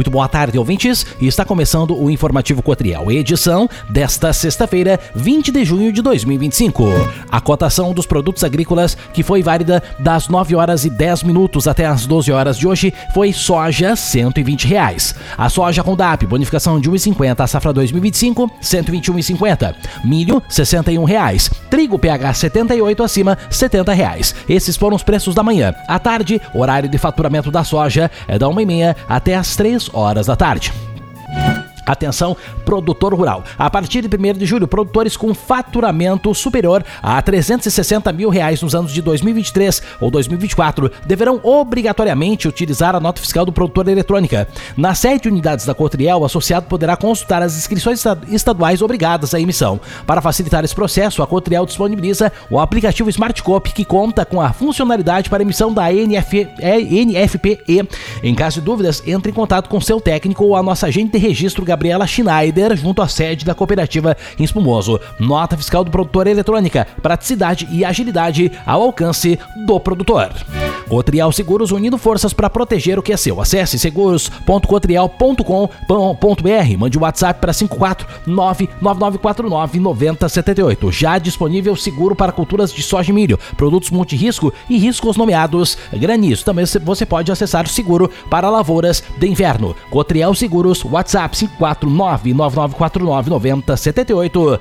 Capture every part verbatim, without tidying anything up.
Muito boa tarde, ouvintes. Está começando o Informativo Cotriel, edição desta sexta-feira, vinte de junho de dois mil e vinte e cinco. A cotação dos produtos agrícolas, que foi válida das nove horas e dez minutos até as doze horas de hoje, foi soja cento e vinte reais. A soja com D A P, bonificação de um real e cinquenta, a safra dois mil e vinte e cinco, cento e vinte e um reais e cinquenta. Milho, sessenta e um reais. Trigo P H setenta e oito acima, setenta reais. Esses foram os preços da manhã. À tarde, horário de faturamento da soja é da uma e meia até as três horas da tarde. Atenção, produtor rural. A partir de primeiro de julho, produtores com faturamento superior a trezentos e sessenta mil reais nos anos de dois mil e vinte e três ou dois mil e vinte e quatro deverão obrigatoriamente utilizar a nota fiscal do produtor eletrônica. Nas sete unidades da Cotriel, o associado poderá consultar as inscrições estaduais obrigadas à emissão. Para facilitar esse processo, a Cotriel disponibiliza o aplicativo SmartCop, que conta com a funcionalidade para emissão da N F P E. Em caso de dúvidas, entre em contato com seu técnico ou a nossa agente de registro, Gabriela Schneider, junto à sede da cooperativa em Espumoso. Nota fiscal do produtor eletrônica, praticidade e agilidade ao alcance do produtor. Cotriel Seguros, unindo forças para proteger o que é seu. Acesse seguros ponto cotriel ponto com ponto b r. Mande o WhatsApp para cinco quatro nove nove nove quatro nove nove zero sete oito. Já disponível seguro para culturas de soja e milho, produtos multirrisco e riscos nomeados granizo. Também você pode acessar o seguro para lavouras de inverno. Cotriel Seguros, WhatsApp cinco quatro nove nove nove quatro nove nove zero sete oito.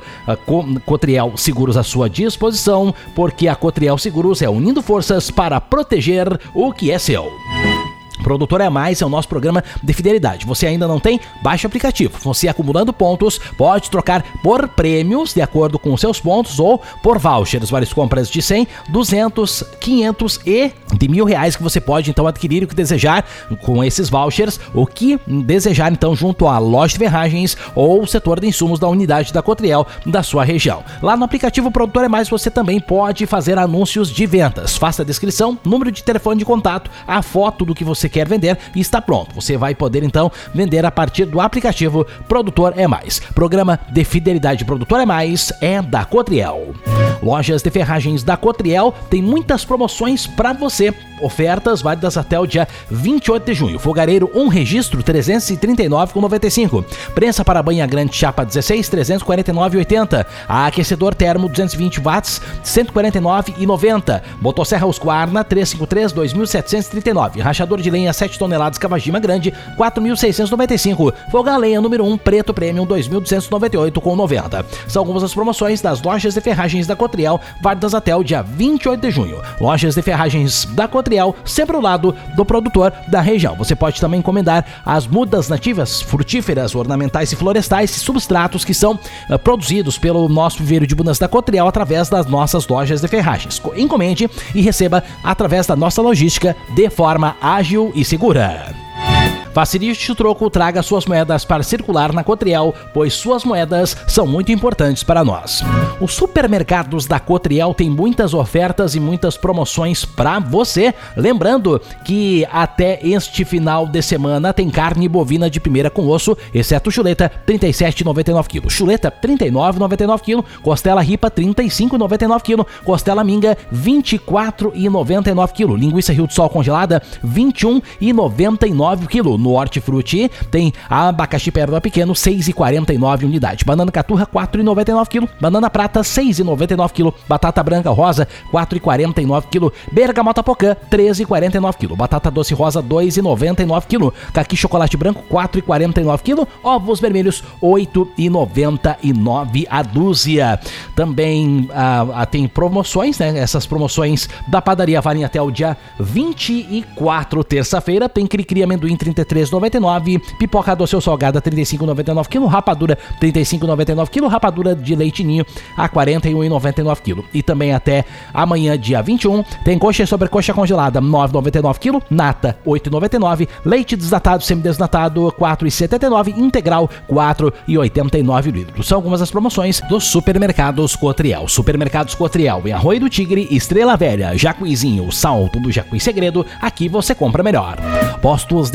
Cotriel Seguros à sua disposição, porque a Cotriel Seguros é unindo forças para proteger o que é seu. Produtor é Mais é o nosso programa de fidelidade. Você ainda não tem? Baixe o aplicativo. Você, acumulando pontos, pode trocar por prêmios de acordo com os seus pontos ou por vouchers. Várias compras de cem, duzentos, quinhentos e de mil reais que você pode então adquirir o que desejar com esses vouchers, o que desejar então junto à loja de ferragens ou o setor de insumos da unidade da Cotriel da sua região. Lá no aplicativo Produtor é Mais você também pode fazer anúncios de vendas. Faça a descrição, número de telefone de contato, a foto do que você quer vender e está pronto. Você vai poder então vender a partir do aplicativo Produtor é Mais. Programa de fidelidade Produtor é Mais é da Cotriel. Lojas de ferragens da Cotriel tem muitas promoções para você. Ofertas válidas até o dia vinte e oito de junho. Fogareiro um registro trezentos e trinta e nove reais e noventa e cinco centavos. Prensa para banha grande chapa dezesseis, trezentos e quarenta e nove reais e oitenta centavos. Aquecedor termo duzentos e vinte watts, cento e quarenta e nove reais e noventa centavos. Motosserra Husqvarna trezentos e cinquenta e três, dois mil setecentos e trinta e nove reais. Rachador de lenha sete toneladas Kawajima grande, quatro mil seiscentos e noventa e cinco reais. Fogão a lenha número um preto premium dois mil duzentos e noventa e oito reais e noventa centavos. São algumas das promoções das lojas de ferragens da Cotriel, válidas até o dia vinte e oito de junho. Lojas de ferragens da Cotriel, sempre ao lado do produtor da região. Você pode também encomendar as mudas nativas, frutíferas, ornamentais e florestais e substratos que são uh, produzidos pelo nosso viveiro de mudas da Cotriel através das nossas lojas de ferragens. Encomende e receba através da nossa logística de forma ágil e segura. Facilite o troco, traga suas moedas para circular na Cotriel, pois suas moedas são muito importantes para nós. Os supermercados da Cotriel têm muitas ofertas e muitas promoções para você. Lembrando que até este final de semana tem carne bovina de primeira com osso, exceto chuleta, trinta e sete reais e noventa e nove centavos. Chuleta, trinta e nove reais e noventa e nove centavos. Costela ripa, trinta e cinco reais e noventa e nove centavos. Costela minga, vinte e quatro reais e noventa e nove centavos. Linguiça Rio do Sol congelada, vinte e um reais e noventa e nove centavos. No Hortifruti tem abacaxi pérola pequeno, seis reais e quarenta e nove centavos unidade. Banana caturra, quatro reais e noventa e nove centavos. Banana prata, seis reais e noventa e nove centavos. Batata branca rosa, quatro reais e quarenta e nove centavos. Bergamota pocã, três reais e quarenta e nove centavos. Batata doce rosa, dois reais e noventa e nove centavos. Caqui chocolate branco, quatro reais e quarenta e nove centavos. Ovos vermelhos, oito reais e noventa e nove centavos a dúzia. Também ah, ah, tem promoções, né? Essas promoções da padaria valem até o dia vinte e quatro, terça-feira. Tem cri-cri amendoim, trinta e três reais e noventa e nove centavos. Pipoca doce ou salgada, trinta e cinco reais e noventa e nove centavos. Rapadura, trinta e cinco reais e noventa e nove centavos. Rapadura de leite ninho a quarenta e um reais e noventa e nove centavos. E também até amanhã, dia vinte e um, tem coxa e sobrecoxa congelada, nove reais e noventa e nove centavos. Nata, oito reais e noventa e nove centavos. Leite desnatado, semidesnatado, quatro reais e setenta e nove centavos. Integral, quatro reais e oitenta e nove centavos. São algumas das promoções dos supermercados Cotriel. Supermercados Cotriel em Arroio do Tigre, Estrela Velha, Jacuizinho, Salto do Jacuí Segredo. Aqui você compra melhor. Postos de combustível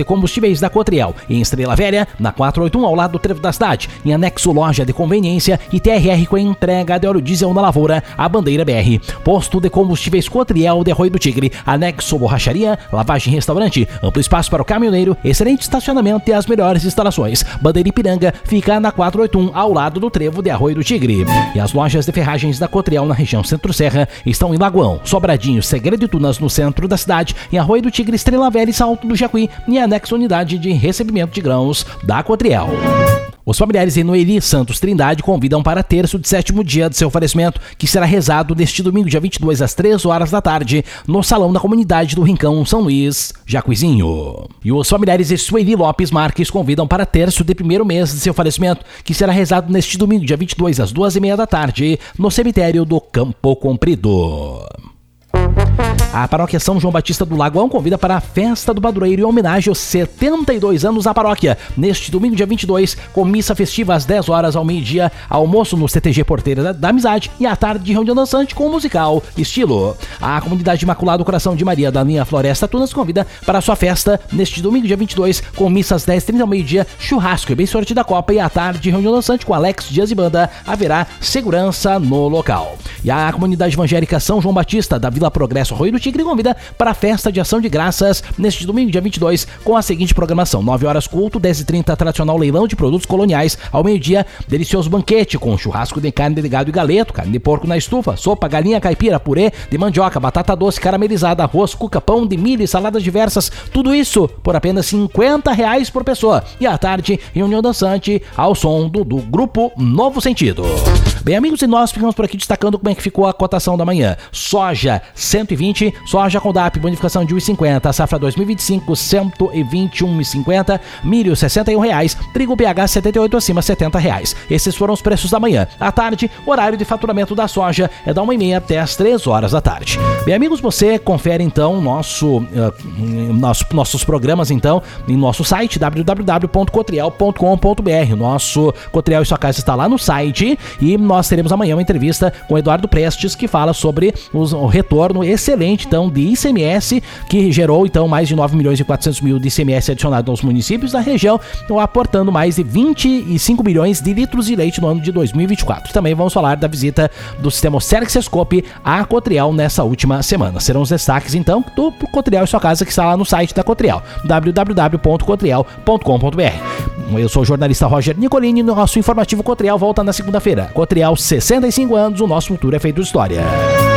Combustíveis da Cotriel, em Estrela Velha, na quatrocentos e oitenta e um, ao lado do trevo da cidade. Em anexo, loja de conveniência e T R R com a entrega de óleo diesel na Lavoura, a Bandeira B R. Posto de Combustíveis Cotriel de Arroio do Tigre, anexo borracharia, lavagem e restaurante, amplo espaço para o caminhoneiro, excelente estacionamento e as melhores instalações. Bandeira Ipiranga fica na quatrocentos e oitenta e um, ao lado do trevo de Arroio do Tigre. E as lojas de ferragens da Cotriel na região Centro-Serra estão em Lagoão, Sobradinho, Segredo e Tunas no centro da cidade, em Arroio do Tigre, Estrela Velha e Salto do Jacuí, e anexo unidade de recebimento de grãos da Cotriel. Os familiares de Noeli Santos Trindade convidam para terço de sétimo dia de seu falecimento, que será rezado neste domingo, dia vinte e dois, às três horas da tarde, no salão da comunidade do Rincão São Luís, Jacuizinho. E os familiares de Sueli Lopes Marques convidam para terço de primeiro mês de seu falecimento, que será rezado neste domingo, dia vinte e dois, às duas e meia da tarde, no cemitério do Campo Comprido. A paróquia São João Batista do Lagoão convida para a festa do padroeiro em homenagem aos setenta e dois anos da paróquia. Neste domingo, dia vinte e dois, com missa festiva às dez horas ao meio-dia, almoço no C T G Porteira da, da Amizade e à tarde de reunião dançante com musical estilo. A comunidade Imaculado Coração de Maria da linha Floresta Tunas convida para a sua festa neste domingo, dia vinte e dois, com missa às dez e trinta ao meio-dia, churrasco e bem sorte da Copa, e à tarde de reunião dançante com Alex Dias e Banda. Haverá segurança no local. E a comunidade evangélica São João Batista da Vila Progresso Arroio do Tigre convida para a festa de ação de graças neste domingo, dia vinte e dois, com a seguinte programação: nove horas culto, dez e trinta tradicional leilão de produtos coloniais, ao meio-dia delicioso banquete com churrasco de carne de gado e galeto, carne de porco na estufa, sopa, galinha caipira, purê de mandioca, batata doce caramelizada, arroz, cuca, pão de milho e saladas diversas, tudo isso por apenas cinquenta reais por pessoa. E à tarde, reunião dançante ao som do, do grupo Novo Sentido. Bem, amigos, e nós ficamos por aqui destacando como é que ficou a cotação da manhã. Soja cento e vinte, soja com D A P, bonificação de um real e cinquenta, safra dois mil e vinte e cinco, cento e vinte e um reais e cinquenta, milho sessenta e um reais, trigo P H setenta e oito acima, setenta reais. Esses foram os preços da manhã. À tarde, horário de faturamento da soja é da uma e meia até as três horas da tarde. Bem, amigos, você confere então nosso, uh, nosso, nossos programas então em nosso site w w w ponto cotriel ponto com ponto b r. Nosso Cotriel e Sua Casa está lá no site, e nós teremos amanhã uma entrevista com o Eduardo Prestes, que fala sobre os, o retorno excelente então de I C M S, que gerou então mais de nove milhões e quatrocentos mil de I C M S adicionado aos municípios da região, então, aportando mais de vinte e cinco milhões de litros de leite no ano de dois mil e vinte e quatro. Também vamos falar da visita do sistema Serxescope à Cotriel nessa última semana. Serão os destaques então do Cotriel e Sua Casa, que está lá no site da Cotriel, w w w ponto cotriel ponto com ponto b r. Eu sou o jornalista Roger Nicolini, e nosso informativo Cotriel volta na segunda-feira. Cotriel, sessenta e cinco anos, o nosso futuro é feito de história.